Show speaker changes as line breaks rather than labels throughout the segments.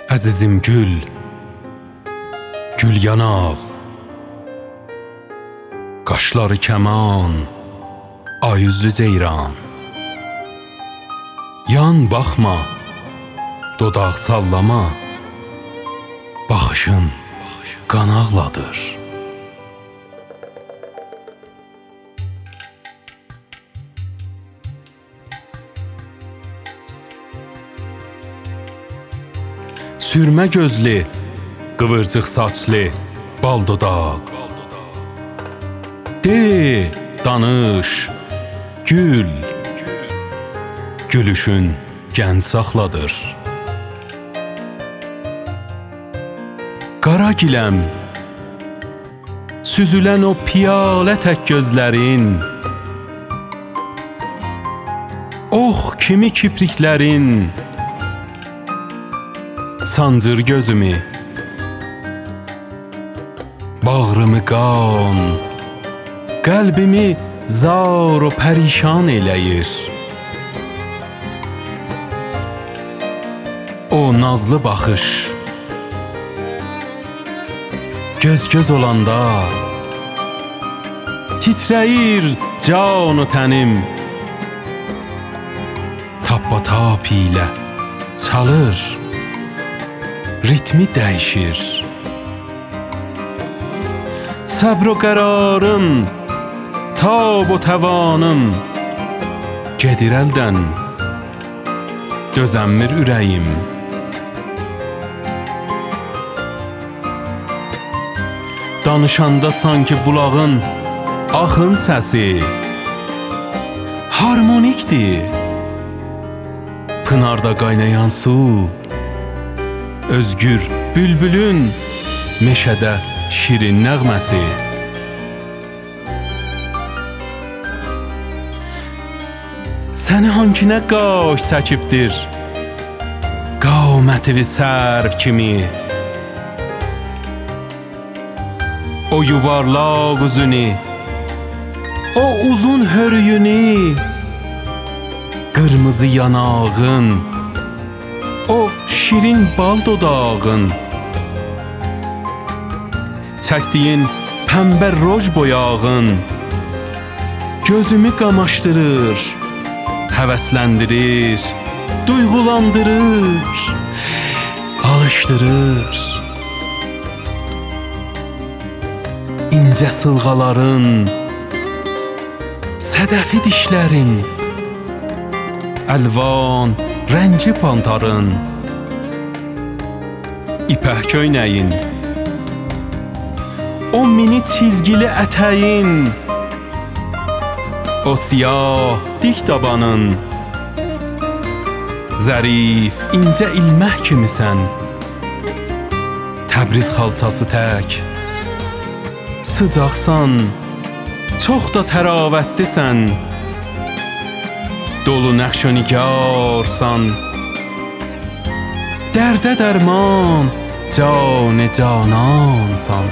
Əzizim gül, gül yanaq, qaşları kəman, ay üzlü ceyran. Yan baxma, dodaq sallama, baxışın qan ağladır. Sürmə gözlü, qıvırcıq saçlı, bal dodaq. De, danış, gül, gülüşün gənc saxladır. Qara giləm, süzülən o piyalə tək gözlərin, ox kimi kipriklərin, sancır gözümü, bağrımı qan, qəlbimi zar o pərişan eləyir. O nazlı baxış, göz-göz olanda, titrəyir can-ı tənim, tappa-tap ilə çalır, ritmi dəyişir. Səbr o qərarım, tab o təvanım, gedir əldən, dözənmir ürəyim. Danışanda sanki bulağın axın səsi, harmonikdir, pınarda qaynayan su, özgür bülbülün meşədə şirin nəğməsi. Səni hankinə qaş çəkibdir, qamətivi sərv kimi. O yuvarlaq üzünü, o uzun hörüyünü, qırmızı yanağın, o şirin bal dodağın, çəkdiyin pəmbə roj boyağın, gözümü qamaşdırır, həvəsləndirir, duyğulandırır, alışdırır. İncə sılğaların, sədəfi dişlərin, əlvan, rəngli pantarın, ipək köynəyin, o mini çizgili ətəyin, o siyah dik tabanın, zərif, incə ilmək kimisən, Təbriz xalçası tək, sıcaqsan, çox da təravətlisən, dolu nəqş-o nigarsan, dərdə dərman, can-ı canansan.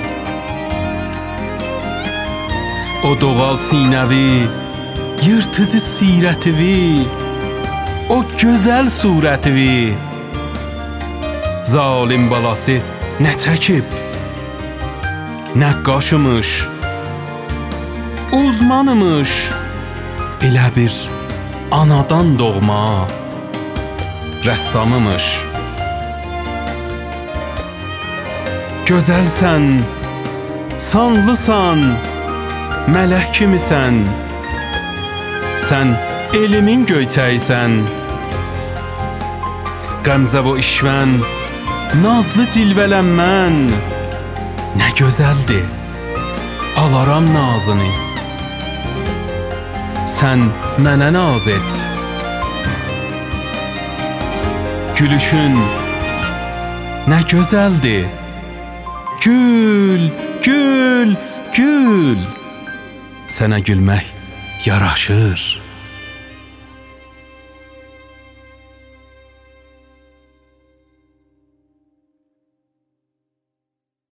O doğal sinəvi, yırtıcı sirətivi, o gözəl surətivi, zalim balası nə çəkib, nəqqaşımış, uzmanımış, elə bir anadan doğma rəssamımış. Gözəlsən, sanlısan, mələk kimisən, sən elimin göyçəyisən. Qəmzə və işvən, nazlı cilvələnmən, nə gözəldir, alaram nazını. Sən mənə naz et, gülüşün nə gözəldir, gül, gül, gül. Sənə gülmək yaraşır.